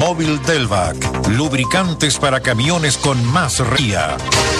Móvil Delvac, lubricantes para camiones con más ría.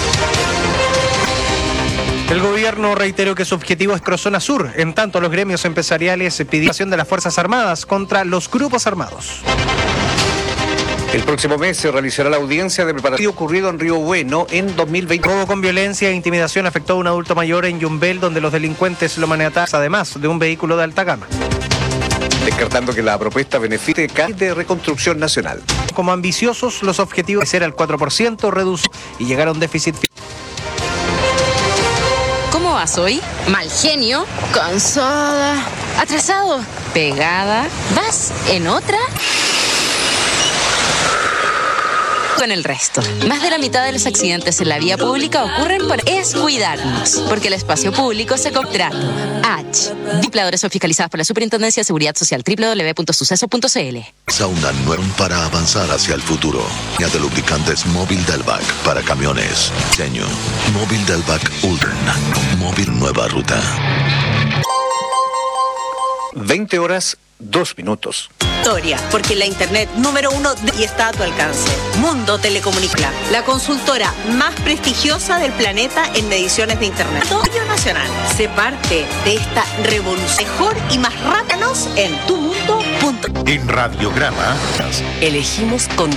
El gobierno reiteró que su objetivo es Crozona Sur, en tanto los gremios empresariales pidieron acción de las Fuerzas Armadas contra los grupos armados. El próximo mes se realizará la audiencia de preparación ocurrido en Río Bueno en 2020. Robo con violencia e intimidación afectó a un adulto mayor en Yumbel, donde los delincuentes lo maniataron, además de un vehículo de alta gama. Descartando que la propuesta beneficie de reconstrucción nacional. Como ambiciosos, los objetivos de ser al 4%, reducir y llegar a un déficit. ¿Cómo vas hoy? Mal genio, cansada, atrasado, pegada. ¿Vas en otra? Con el resto. Más de la mitad de los accidentes en la vía pública ocurren por descuidarnos, porque el espacio público se contrata. Empleadores son fiscalizados por la Superintendencia de Seguridad Social, www.suceso.cl. Sauna nueva para avanzar hacia el futuro. Línea de lubricantes Móvil Delvac para camiones. Diseño Móvil Delvac Ultra. Móvil nueva ruta. 20 horas, 2 minutos. Porque la internet número 1 y está a tu alcance. Mundo Telecomunica, la consultora más prestigiosa del planeta en mediciones de internet nacional. Sé parte de esta revolución. Mejor y más rápidos en tumundo.com. En Radiograma Elegimos con...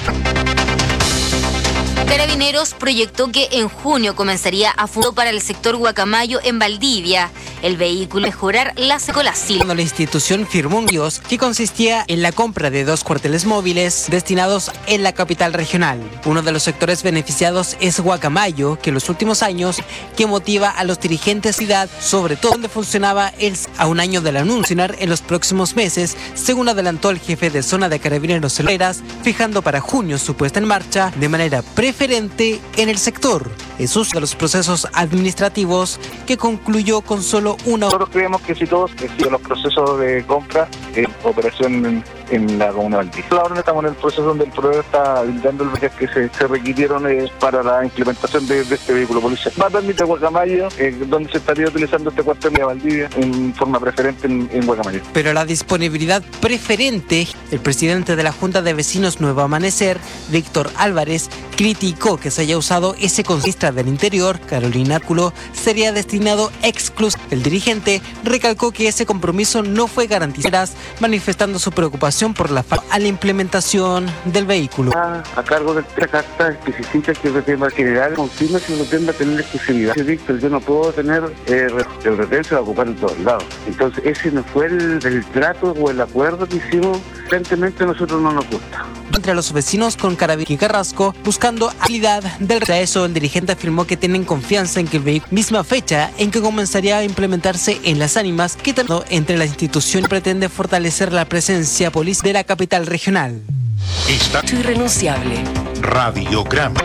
Carabineros proyectó que en junio comenzaría a funcionar para el sector Guacamayo en Valdivia. El vehículo mejorar la secolasil. Cuando la institución firmó un dios que consistía en la compra de 2 cuarteles móviles destinados en la capital regional. Uno de los sectores beneficiados es Guacamayo, que en los últimos años que motiva a los dirigentes de la ciudad, sobre todo donde funcionaba a un año del anuncio en los próximos meses, según adelantó el jefe de zona de Carabineros Herreras, fijando para junio su puesta en marcha de manera preferente en el sector. Es uno de los procesos administrativos que concluyó con solo una. Nosotros creemos que si todos los procesos de compra operación en la comuna de Valdivia. Ahora estamos en el proceso donde el proveedor está brindando el beneficio que se requirieron para la implementación de este vehículo policial. Va a permitir Guacamayo, donde se estaría utilizando este cuartel de Valdivia en forma preferente en Guacamayo. Pero la disponibilidad preferente, el presidente de la Junta de Vecinos Nuevo Amanecer, Víctor Álvarez, criticó que se haya usado ese ministra del Interior, Carolina Culo, sería destinado exclusivamente. El dirigente recalcó que ese compromiso no fue garantizado, manifestando su preocupación por la falta a la implementación del vehículo. A cargo de esta carta especifica que el tema general confirma que el retén va a tener exclusividad. Víctor, yo no puedo tener el retén, se va a ocupar en todos lados. Entonces ese no fue el trato o el acuerdo que hicimos. Evidentemente a nosotros no nos gusta. Entre los vecinos con Carabineros y Carrasco, buscando habilidad del resto. Eso, el dirigente afirmó que tienen confianza en que el vehículo, misma fecha en que comenzaría a implementarse en Las Ánimas, que también entre la institución pretende fortalecer la presencia policial de la capital regional. Está Irrenunciable. Radiograma.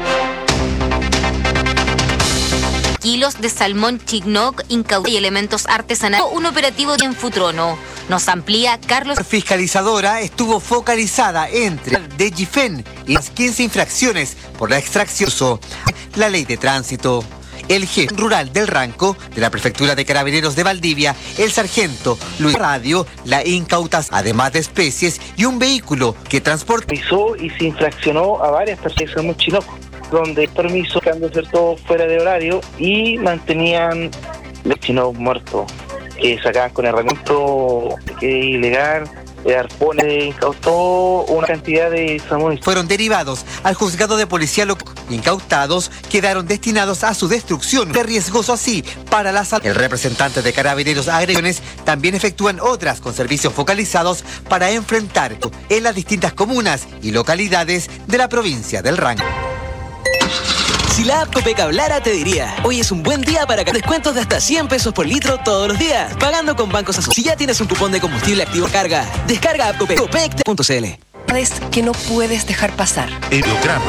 Kilos de salmón chignoc incautados y elementos artesanales. Un operativo en Futrono. Nos amplía Carlos. La fiscalizadora estuvo focalizada entre de Gifen y las 15 infracciones por la extracción. La ley de tránsito. El jefe rural del Ranco de la Prefectura de Carabineros de Valdivia, el sargento Luis Radio, la incautación, además de especies y un vehículo que transporta. Y se infraccionó a varias personas en Chinoco, donde permiso que han de ser todos fuera de horario y mantenían los chinos muertos, que sacaban con herramientas ilegal. Arpones incautó una cantidad de salmón. Fueron derivados al juzgado de policía local. Incautados quedaron destinados a su destrucción. Es riesgoso así para la salud. El representante de Carabineros Agresiones también efectúan otras con servicios focalizados para enfrentar en las distintas comunas y localidades de la provincia del Ranco. Si la app Copec hablara, te diría: hoy es un buen día para descuentos de hasta 100 pesos por litro todos los días, pagando con bancos asociados. Si ya tienes un cupón de combustible activo, carga. Descarga app Copec. Copec.cl. Que no puedes dejar pasar. Radiograma.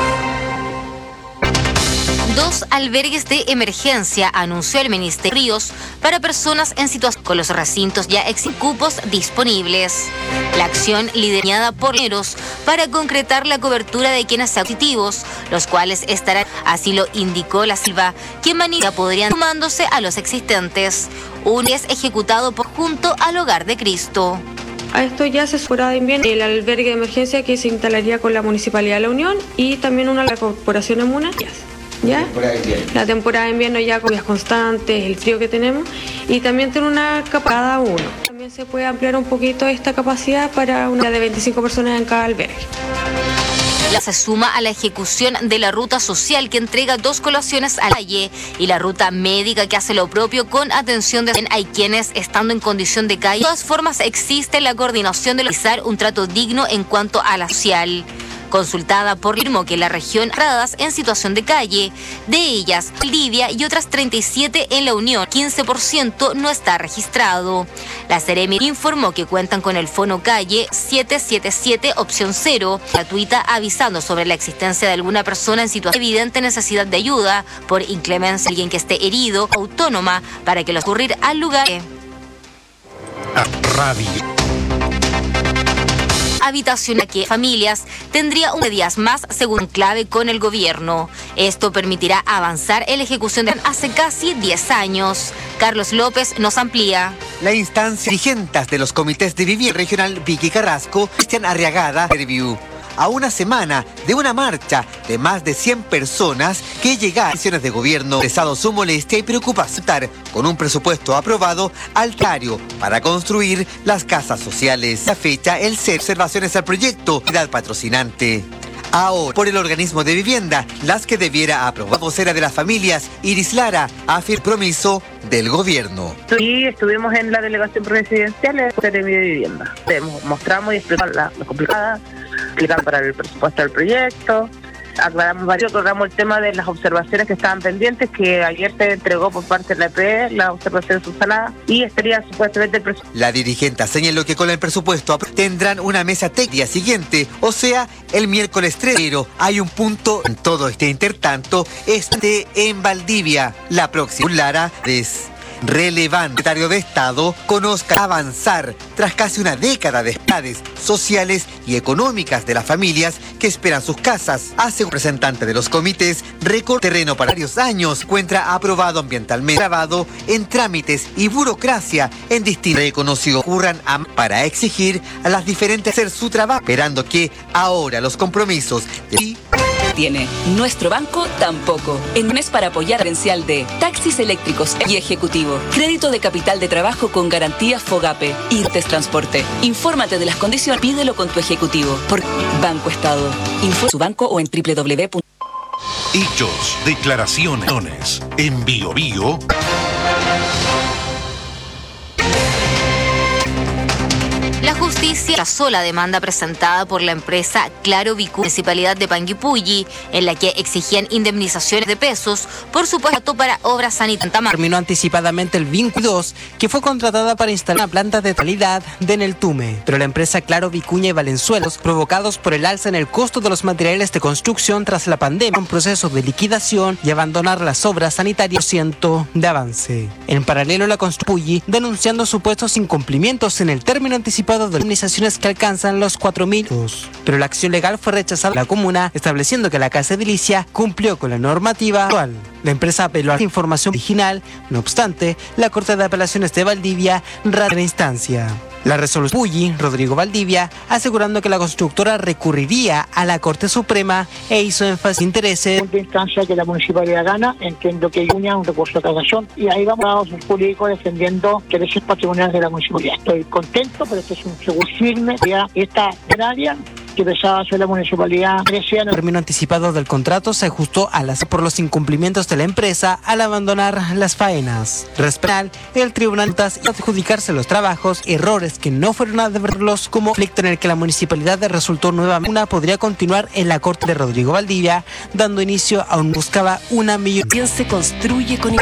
2 albergues de emergencia, anunció el Ministerio Ríos, para personas en situación con los recintos ya cupos disponibles. La acción liderada por Carabineros para concretar la cobertura de quienes sean positivos, los cuales estarán, así lo indicó la Silva, quien podrían sumándose a los existentes. Un es ejecutado junto al Hogar de Cristo. A esto ya se asegura también el albergue de emergencia que se instalaría con la Municipalidad de La Unión y también una de la Corporación de Muna. ¿Ya? La temporada de invierno ya con lluvias constantes, el frío que tenemos, y también tiene una capacidad cada uno. También se puede ampliar un poquito esta capacidad para una de 25 personas en cada albergue. Se suma a la ejecución de la ruta social que entrega 2 colaciones a la calle y la ruta médica que hace lo propio con atención de... Hay quienes estando en condición de calle. De todas formas existe la coordinación de realizar un trato digno en cuanto a la social. Consultada por afirmó que la región radas en situación de calle, de ellas Valdivia y otras 37 en La Unión, 15% no está registrado. La Seremi informó que cuentan con el Fono Calle 777 opción 0, gratuita, avisando sobre la existencia de alguna persona en situación de evidente necesidad de ayuda por inclemencia, alguien que esté herido, autónoma, para que lo ocurrir al lugar. Radio. Habitación a que familias tendría un días más según clave con el gobierno. Esto permitirá avanzar en la ejecución de hace casi 10 años. Carlos López nos amplía. La instancia dirigentes de los comités de vivienda regional Vicky Carrasco, Cristian Arriagada, Review. A una semana de una marcha de más de 100 personas que llegaron a acciones de gobierno, expresado su molestia y preocupación con un presupuesto aprobado altario para construir las casas sociales. A fecha, el CEP observaciones al proyecto, unidad patrocinante. Ahora, por el organismo de vivienda, las que debiera aprobar. Vocera de las familias, Iris Lara, afirma compromiso del gobierno. Sí, estuvimos en la delegación presidencial de vivienda. Mostramos y explicamos la complicada, explicamos para el presupuesto del proyecto, aclaramos el tema de las observaciones que estaban pendientes, que ayer se entregó por parte de la EPE, la observación subsanada, y estaría supuestamente el presupuesto. La dirigente señaló que con el presupuesto tendrán una mesa técnica siguiente, o sea, el miércoles 3. Pero hay un punto en todo este intertanto, en Valdivia. La próxima Lara es relevante. El secretario de Estado conozca avanzar tras casi una década de espades sociales y económicas de las familias que esperan sus casas. Hace un representante de los comités, récord terreno para varios años, encuentra aprobado ambientalmente, grabado en trámites y burocracia en distintos reconocidos ocurran para exigir a las diferentes hacer su trabajo, esperando que ahora los compromisos de tiene. Nuestro banco tampoco. En mes para apoyar diferencial de taxis eléctricos y ejecutivo. Crédito de capital de trabajo con garantía FOGAPE. IRTES Transporte. Infórmate de las condiciones. Pídelo con tu ejecutivo. Por Banco Estado. Info su banco o en www. Hechos, declaraciones en BioBio. La justicia rechazó la demanda presentada por la empresa Claro Vicu, Municipalidad de Panguipulli, en la que exigían indemnizaciones de pesos por supuesto para obras sanitarias. Terminó anticipadamente el Vínculo 2, que fue contratada para instalar una planta de calidad de Neltume, pero la empresa Claro Vicuña y Valenzuelos, provocados por el alza en el costo de los materiales de construcción tras la pandemia, un proceso de liquidación y abandonar las obras sanitarias % de avance. En paralelo, la Construpulli denunciando supuestos incumplimientos en el término anticipado de indemnizaciones que alcanzan los 4.000, pero la acción legal fue rechazada por la comuna, estableciendo que la Casa Edilicia cumplió con la normativa actual. La empresa apeló a la información original, no obstante, la Corte de Apelaciones de Valdivia ratificó la instancia. La resolución Pulli, Rodrigo Valdivia, asegurando que la constructora recurriría a la Corte Suprema e hizo énfasis en intereses. En instancia que la municipalidad gana, entiendo que hay un recurso de casación y ahí vamos a un jurídico defendiendo intereses patrimoniales de la municipalidad. Estoy contento, pero este es un seguro firme. Ya esta área que pensaba hacer la municipalidad. El término anticipado del contrato se ajustó por los incumplimientos de la empresa al abandonar las faenas. Respecto el tribunal adjudicarse los trabajos, errores que no fueron a deberlos como conflicto en el que la municipalidad resultó nuevamente. Una podría continuar en la corte de Rodrigo Valdivia, dando inicio a un buscaba una millón. Se construye con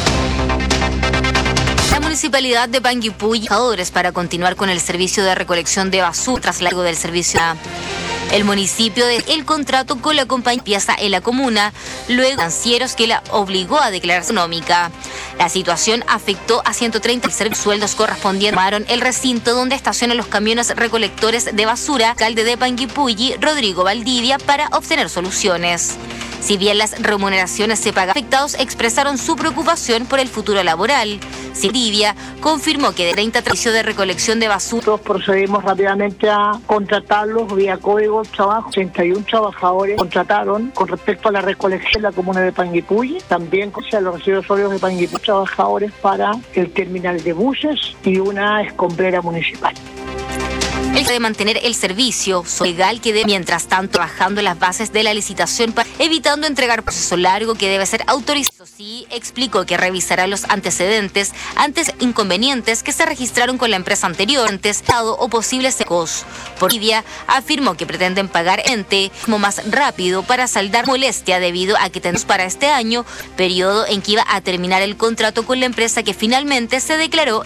la Municipalidad de Panguipulli para continuar con el servicio de recolección de basura tras largo del servicio. El municipio de el contrato con la compañía empieza en la comuna, luego financieros que la obligó a declarar económica. La situación afectó a 130 sueldos correspondientes. Tomaron el recinto donde estacionan los camiones recolectores de basura, alcalde de Panguipulli, Rodrigo Valdivia, para obtener soluciones. Si bien las remuneraciones se pagan, afectados expresaron su preocupación por el futuro laboral, Silvia confirmó que de 30 servicios de recolección de basura. Nosotros procedimos rápidamente a contratarlos vía código de trabajo. 31 trabajadores contrataron con respecto a la recolección en la comuna de Panguipulli, también con los residuos sólidos de Panguipulli, trabajadores para el terminal de buses y una escombrera municipal. El de mantener el servicio legal que debe, mientras tanto, trabajando en las bases de la licitación, evitando entregar proceso largo que debe ser autorizado. Sí, explicó que revisará los antecedentes antes inconvenientes que se registraron con la empresa anterior, o posibles secos. Por Lidia afirmó que pretenden pagar como más rápido para saldar molestia debido a que tenemos para este año, periodo en que iba a terminar el contrato con la empresa que finalmente se declaró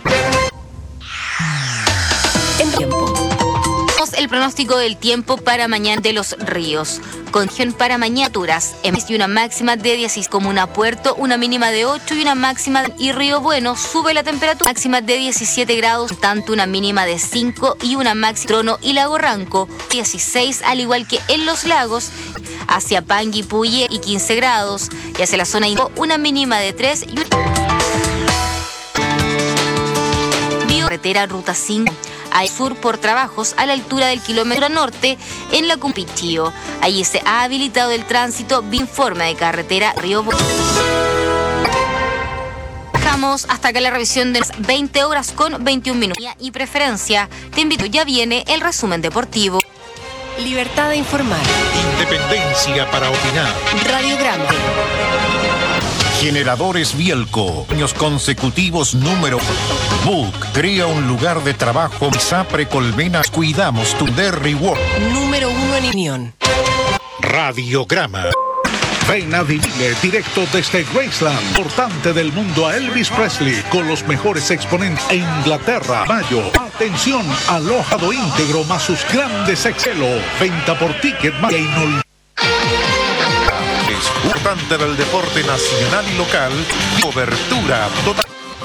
en tiempo. El pronóstico del tiempo para mañana de los ríos. Condición para mañana, y una máxima de 16, Comuna Puerto, una mínima de 8 y una máxima y Río Bueno sube la temperatura máxima de 17 grados, tanto una mínima de 5 y una máxima Trono y Lago Ranco 16, al igual que en los lagos, hacia Panguipulli y 15 grados, y hacia la zona una mínima de 3 y carretera Ruta 5 al sur por trabajos a la altura del kilómetro norte en la Cumpichío. Allí se ha habilitado el tránsito vía forma de carretera Río Bueno. Dejamos hasta acá la revisión de las 20 horas con 21 minutos. Y preferencia, te invito, ya viene el resumen deportivo. Libertad de informar. Independencia para opinar. Radiograma. Generadores Bielco, años consecutivos número. Book crea un lugar de trabajo. Sapre Colmenas, cuidamos tu Reward. Número 1 en Unión. Radiograma. Ven a vivirle directo desde Graceland, importante del mundo, a Elvis Presley, con los mejores exponentes en Inglaterra. Mayo, atención, alojado íntegro más sus grandes excelos. Venta por ticket más inolvidable. Importante del deporte nacional y local. Cobertura total.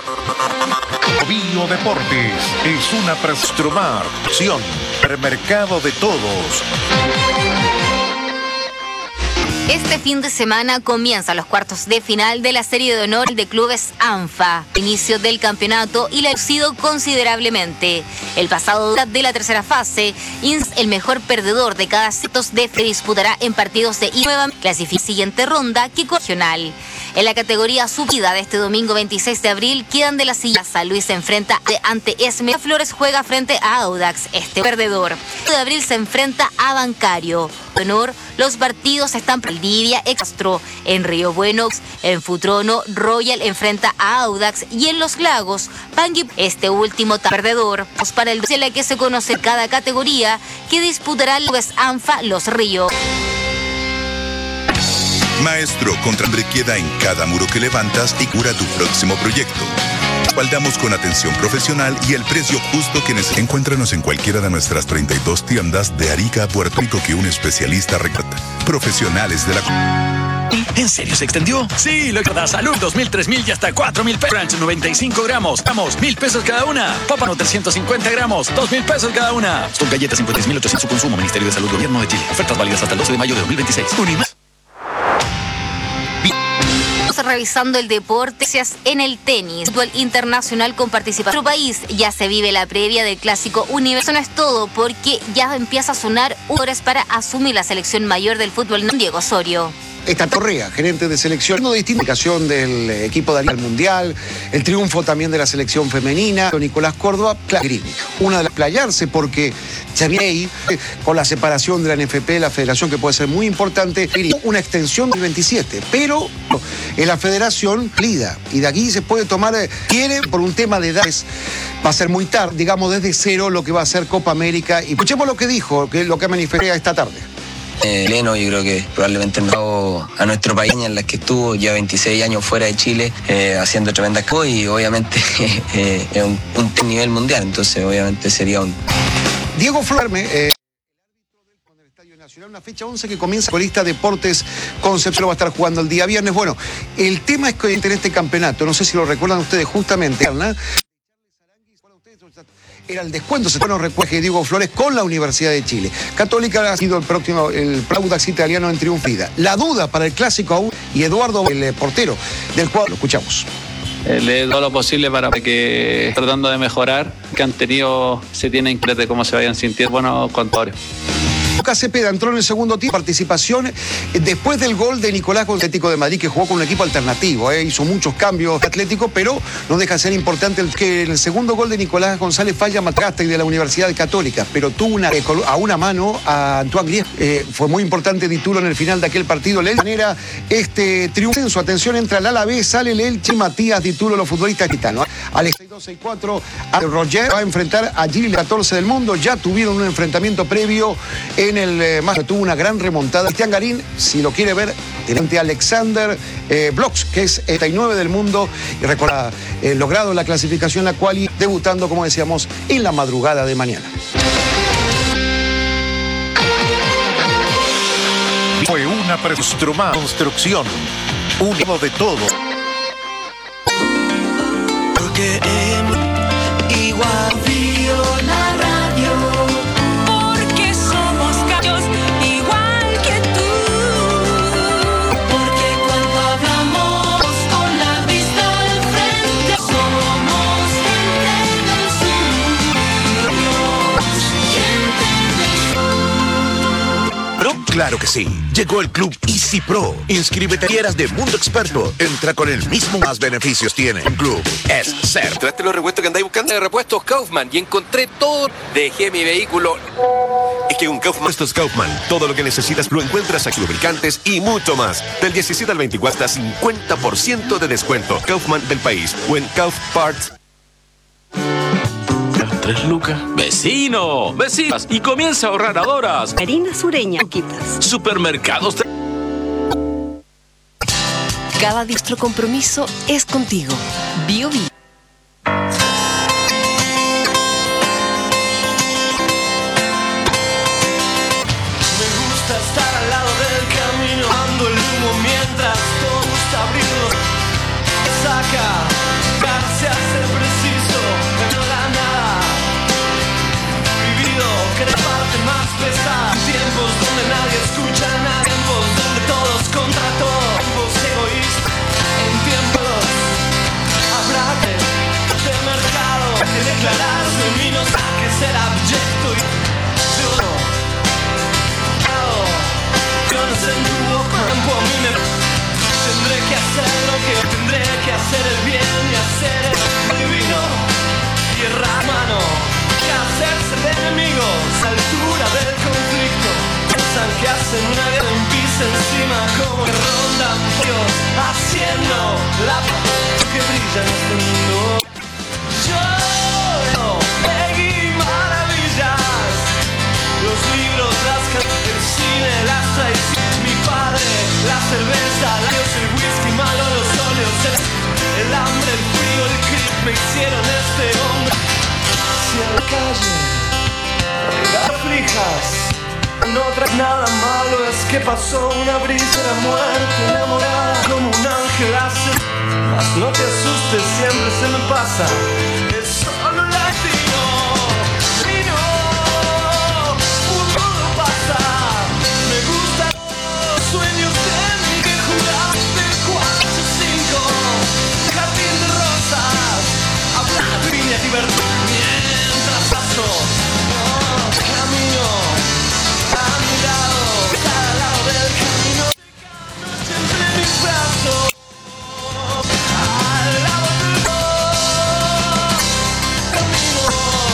Bio Deportes es una prestromar-acción. Mercado de todos. Este fin de semana comienzan los cuartos de final de la Serie de Honor de Clubes ANFA. Inicio del campeonato y la ha reducido considerablemente. El pasado de la tercera fase, el mejor perdedor de cada set de disputará en partidos de nueva clasificación siguiente ronda que regional. En la categoría subida de este domingo 26 de abril quedan de la silla. San Luis se enfrenta ante Esme. Flores juega frente a Audax. Este perdedor de abril se enfrenta a Bancario. En honor, los partidos están por Valdivia, Castro. En Río Bueno, en Futrono, Royal enfrenta a Audax. Y en Los Lagos, Pangui, este último perdedor. Para el de la que se conoce cada categoría que disputará el ANFA Los Ríos. Maestro, contra hambre queda en cada muro que levantas y cura tu próximo proyecto. Respaldamos con atención profesional y el precio justo que necesitas. Encuéntranos en cualquiera de nuestras 32 tiendas de Arica a Puerto Rico que un especialista recata. Profesionales de la... ¿En serio se extendió? Sí, lo que da salud, 2,000, 3,000 y hasta 4,000 pesos. Ranch, 95 gramos. Vamos, 1,000 pesos cada una. Pápano, 350 gramos. 2,000 pesos cada una. Son galletas 56,800 su consumo. Ministerio de Salud, Gobierno de Chile. Ofertas válidas hasta el 12 de mayo de 2026. Unimás. Revisando el deporte en el tenis, fútbol internacional con participación. En nuestro país ya se vive la previa del clásico universo. No es todo, porque ya empieza a sonar horas para asumir la selección mayor del fútbol. Diego Osorio. Esta Correa, gerente de selección, no distinción del equipo de al Mundial, el triunfo también de la selección femenina, Nicolás Córdoba, una de las playarse porque Xavier, con la separación de la NFP, la federación, que puede ser muy importante, una extensión del 27, pero en la federación lida, y de aquí se puede tomar, quiere por un tema de edades, va a ser muy tarde, digamos desde cero lo que va a ser Copa América, y escuchemos lo que dijo, que es lo que manifestó esta tarde. Leno, yo creo que probablemente no a nuestro país, en la que estuvo ya 26 años fuera de Chile, haciendo tremendas cosas, y obviamente es un nivel mundial, entonces obviamente sería un... Diego Florme, una fecha 11 que comienza con lista Deportes Concepción, va a estar jugando el día viernes. Bueno, el tema es que en este campeonato, no sé si lo recuerdan ustedes justamente, ¿no? Era el descuento, se bueno, recuerda Diego Flores con la Universidad de Chile. Católica ha sido el Audax italiano en triunfo. La duda para el clásico aún, y Eduardo, el portero del cuadro, lo escuchamos. le doy todo lo posible para que, tratando de mejorar, que han tenido, se tienen que ver de cómo se vayan sintiendo buenos contadores. Lucas Cepeda entró en el segundo tiempo, participación después del gol de Nicolás González, Atlético de Madrid, que jugó con un equipo alternativo, hizo muchos cambios Atlético, pero no deja de ser importante que en el segundo gol de Nicolás González falla Matrasta y de la Universidad Católica, pero tuvo a una mano a Antoine Griezmann. Fue muy importante Dituro en el final de aquel partido. De manera, este triunfo en su atención entra el Alavés, sale el Elche, Matías Dituro, los futbolistas gitanos. Al 62-64, Roger va a enfrentar a Gil, 14 del mundo. Ya tuvieron un enfrentamiento previo en el más, tuvo una gran remontada. Cristian Garín, si lo quiere ver, frente a Alexander Bloch, que es 39 del mundo, y recuerda logrado la clasificación, la cual y debutando, como decíamos, en la madrugada de mañana. Fue una construcción, un modo de todo. Porque igual vio la radio, porque somos gallos igual que tú, porque cuando hablamos con la vista al frente somos gente del sur, gente del sur. Claro que sí. Llegó el Club Easy Pro. Inscríbete quieras de Mundo Experto. Entra con el mismo, más beneficios tiene. Un club es ser. ¿Encontraste los repuestos que andáis buscando? De repuestos Kaufman. Y encontré todo. Dejé mi vehículo. Es que un Kaufman, estos Kaufman, todo lo que necesitas lo encuentras aquí, lubricantes y mucho más. Del 17 al 24 hasta 50% de descuento. Kaufman del país o en Kauf Parts. 3 lucas. ¡Vecino! ¡Vecinas! Y comienza a ahorrar a horas. Harina Sureña. Supermercados. Cada nuestro compromiso es contigo. Bio Bio. Me gusta estar al lado del camino, ando el humo mientras todo está abriendo. Saca, se hace preciso, no da nada. Vivido, que la parte más pesada. Tiempos donde nadie escucha nada, tiempos donde todos contra todos, tiempos egoístas. En tiempos habrá que de mercado, que declarar dominos, que ser abyecto y yo no sé en tu campo, a mí me tendré que hacer lo que tendré que hacer, el bien y hacer el divino. Tierra a mano, que hacerse de enemigos, altura del conflicto. Piensan que hacen una guerra en pis encima, como que rondan Dios, haciendo la paz que brilla en este mundo. Yo seguí maravillas, los libros, las canciones, el cine, las traiciones, mi padre, la cerveza, la Dios, el whisky malo, los óleos, el hambre, el frío, el crimen me hicieron este hombre. Si en la calle las aflijas, no traes nada malo, es que pasó una brisa de la muerte, enamorada como un ángel hace. Mas no te asustes, siempre se me pasa, es solo un latino. Sueños de mí que juraste 4-5, jardín de rosas, hablar piña libertad. Mientras paso, camino a mi lado, al lado del camino, entre mis brazos, al lado del camino,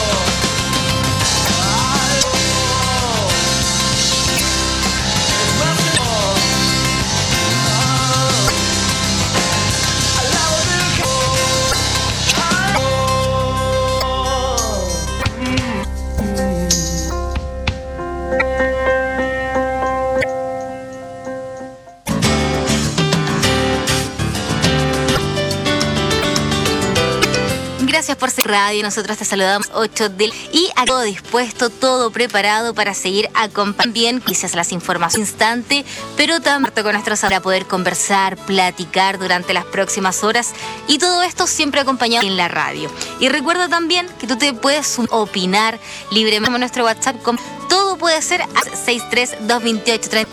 Gracias por ser radio. Nosotros te saludamos 8 del y a todo dispuesto, todo preparado para seguir acompañando bien quizás las informaciones instante, pero también con nuestros para poder conversar, platicar durante las próximas horas y todo esto siempre acompañado en la radio. Y recuerda también que tú te puedes opinar libremente en nuestro WhatsApp. Todo puede ser a 6322830.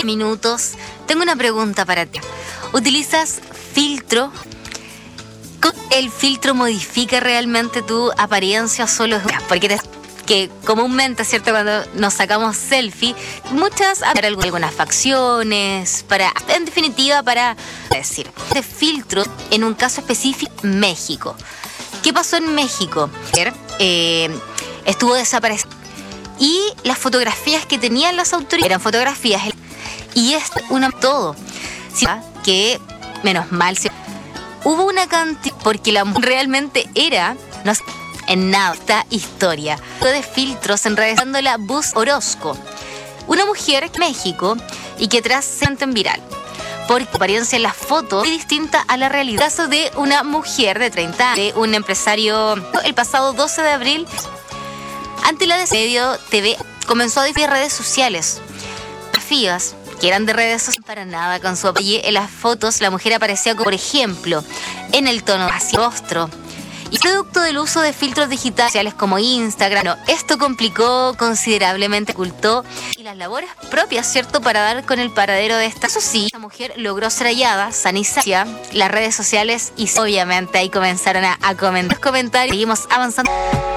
minutos. Tengo una pregunta para ti. ¿Utilizas filtro? ¿El filtro modifica realmente tu apariencia o solo? Porque que comúnmente, ¿cierto? Cuando nos sacamos selfie, muchas para algunas facciones, en definitiva, para decir, de filtros, en un caso específico, México. ¿Qué pasó en México? Estuvo desaparecido. Y las fotografías que tenían las autoridades eran fotografías. Y es todo. ¿Sí? Que, menos mal, hubo una cantidad, porque la mujer realmente era, no sé, en nada, esta historia de filtros en redes, dándola Bus Orozco, una mujer de México y que trasciende en viral porque su apariencia en las fotos es distinta a la realidad. Caso de una mujer de 30 años, de un empresario, el pasado 12 de abril, ante la medio TV, comenzó a difundir redes sociales fotografías que eran de redes sociales para nada con su apellido. En las fotos la mujer aparecía como, por ejemplo, en el tono hacia el rostro. Y producto del uso de filtros digitales como Instagram, esto complicó considerablemente, ocultó y las labores propias, ¿cierto?, para dar con el paradero de esta. Eso sí, la mujer logró ser hallada, sanizada, las redes sociales y obviamente ahí comenzaron a comentar comentarios. Seguimos avanzando.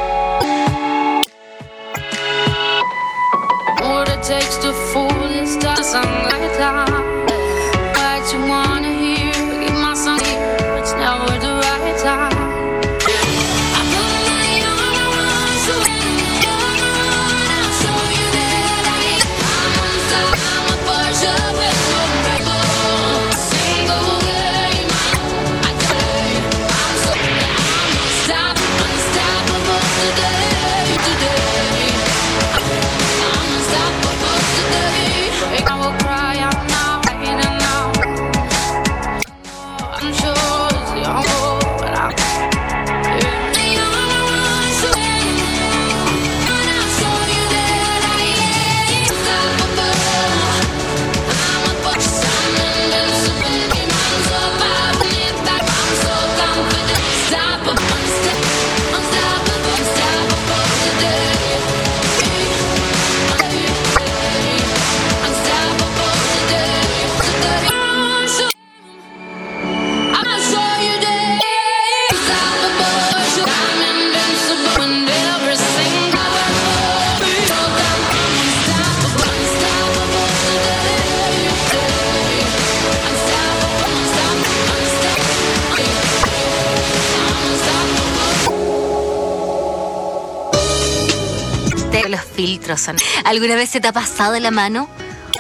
Los filtros son. ¿Alguna vez se te ha pasado la mano?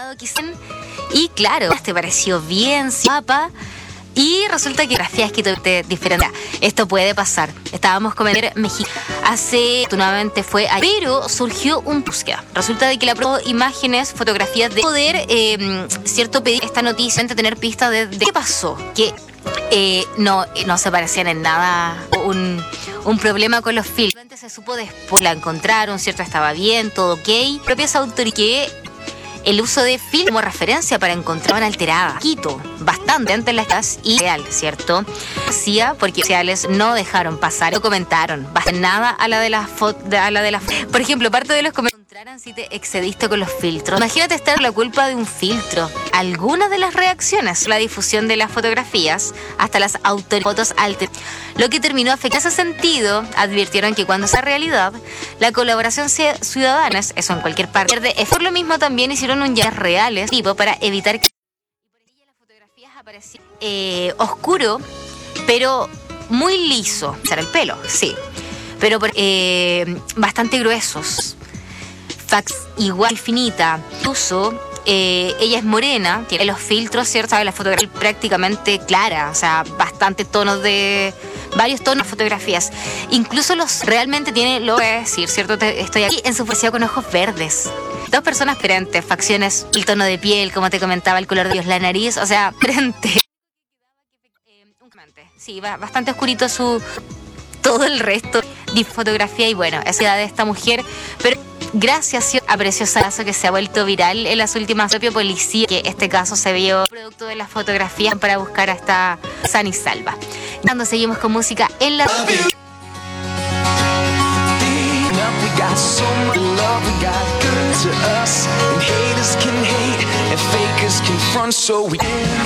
Y claro, te pareció bien guapa y resulta que grafías que te diferente. Esto puede pasar. Estábamos con México hace, nuevamente fue ayer, pero surgió un búsqueda. Resulta de que la imágenes, fotografías de poder, cierto, pedir esta noticia, de tener pistas de qué pasó, que no se parecían en nada un problema con los filtros. Se supo después, la encontraron, ¿cierto? Estaba bien, todo ok. Propias autoridades que el uso de filtros como referencia para encontrar alterada. Quito, bastante antes las casas y real, ¿cierto? Decía, porque los sociales no dejaron pasar, no comentaron nada a la de las fotos. Por ejemplo, parte de los comentarios si te excediste con los filtros. Imagínate estar la culpa de un filtro. Algunas de las reacciones, la difusión de las fotografías, hasta las fotos alteradas. Lo que terminó afectando. En ese sentido, advirtieron que cuando sea realidad, la colaboración ciudadana, eso en cualquier parte, por lo mismo también hicieron un ya reales tipo para evitar que las fotografías aparecieran oscuro, pero muy liso. Será el pelo, sí, pero bastante gruesos. Fax igual finita. Incluso ella es morena, tiene los filtros, ¿cierto? La fotografía prácticamente clara, o sea, bastante tonos de varios tonos de fotografías. Incluso realmente tiene, lo voy a decir, ¿cierto? Estoy aquí en su fotografía con ojos verdes. Dos personas diferentes, facciones, el tono de piel, como te comentaba, el color de la nariz, o sea, frente. Sí, bastante oscurito todo el resto de fotografía y bueno, es la de esta mujer, pero gracias a preciosa caso que se ha vuelto viral en las últimas propio policía, que este caso se vio producto de las fotografías para buscar a esta sana y salva. Cuando seguimos con música en la got so much love, we got good to us, and haters can hate and fake front so we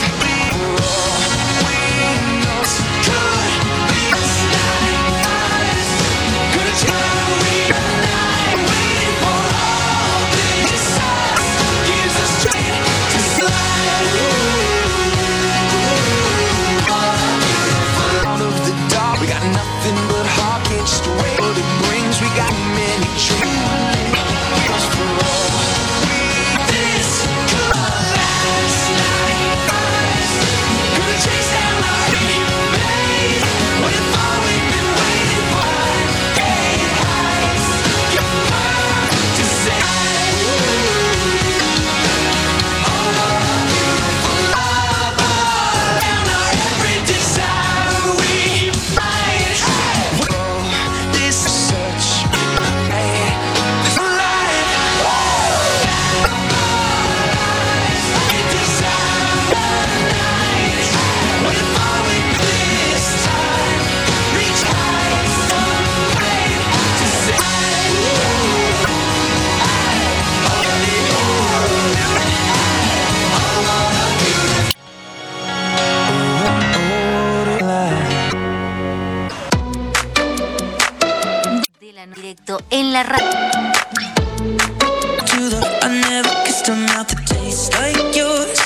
directo en la radio. I never kissed a mouth that tastes like yours.